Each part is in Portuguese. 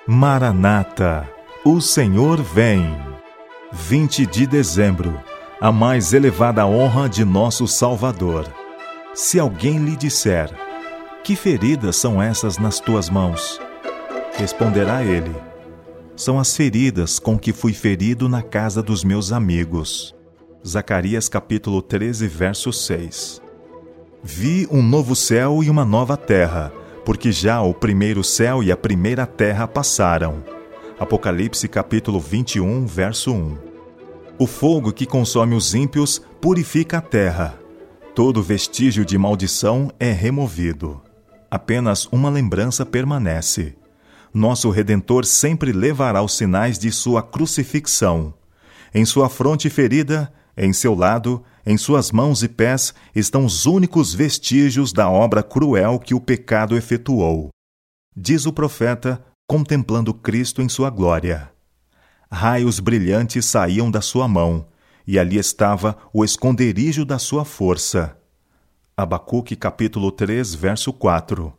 Maranata, o Senhor vem. 20 de dezembro, a mais elevada honra de nosso Salvador. Se alguém lhe disser: que feridas são essas nas tuas mãos? Responderá ele: são as feridas com que fui ferido na casa dos meus amigos. Zacarias capítulo 13, verso 6. Vi um novo céu e uma nova terra, porque já o primeiro céu e a primeira terra passaram. Apocalipse capítulo 21, verso 1. O fogo que consome os ímpios purifica a terra. Todo vestígio de maldição é removido. Apenas uma lembrança permanece. Nosso Redentor sempre levará os sinais de sua crucifixão. Em sua fronte ferida, em seu lado, em suas mãos e pés, estão os únicos vestígios da obra cruel que o pecado efetuou. Diz o profeta, contemplando Cristo em sua glória. Raios brilhantes saíam da sua mão, e ali estava o esconderijo da sua força. Abacuque capítulo 3, verso 4.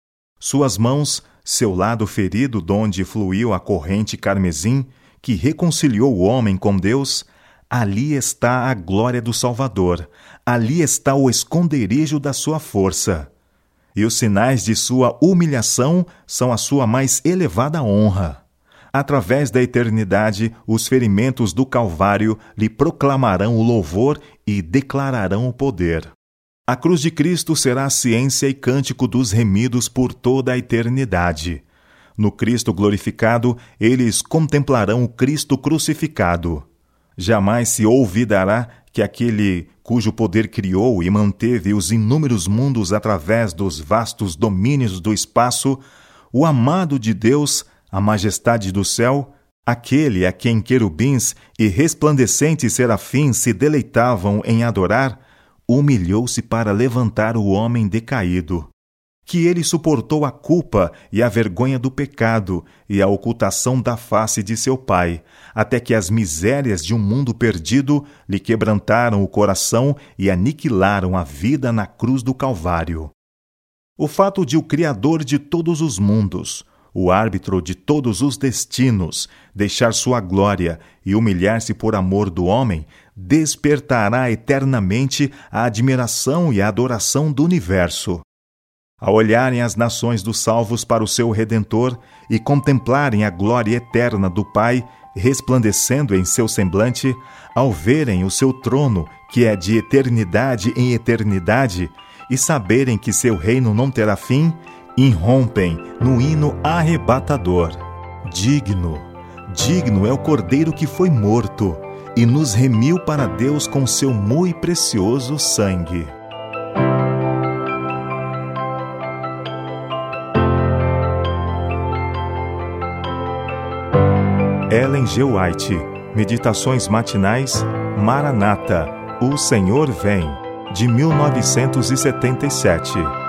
Suas mãos, seu lado ferido donde fluiu a corrente carmesim, que reconciliou o homem com Deus, ali está a glória do Salvador, ali está o esconderijo da sua força. E os sinais de sua humilhação são a sua mais elevada honra. Através da eternidade, os ferimentos do Calvário lhe proclamarão o louvor e declararão o poder. A cruz de Cristo será a ciência e cântico dos remidos por toda a eternidade. No Cristo glorificado, eles contemplarão o Cristo crucificado. Jamais se olvidará que aquele cujo poder criou e manteve os inúmeros mundos através dos vastos domínios do espaço, o amado de Deus, a majestade do céu, aquele a quem querubins e resplandecentes serafins se deleitavam em adorar, humilhou-se para levantar o homem decaído. Que ele suportou a culpa e a vergonha do pecado e a ocultação da face de seu Pai, até que as misérias de um mundo perdido lhe quebrantaram o coração e aniquilaram a vida na cruz do Calvário. O fato de o Criador de todos os mundos, o árbitro de todos os destinos, deixar sua glória e humilhar-se por amor do homem, despertará eternamente a admiração e a adoração do universo. Ao olharem as nações dos salvos para o seu Redentor e contemplarem a glória eterna do Pai resplandecendo em seu semblante, ao verem o seu trono, que é de eternidade em eternidade, e saberem que seu reino não terá fim, irrompem no hino arrebatador. Digno, digno é o Cordeiro que foi morto e nos remiu para Deus com seu muito precioso sangue. Ellen G. White, Meditações Matinais, Maranata, o Senhor vem, de 1977.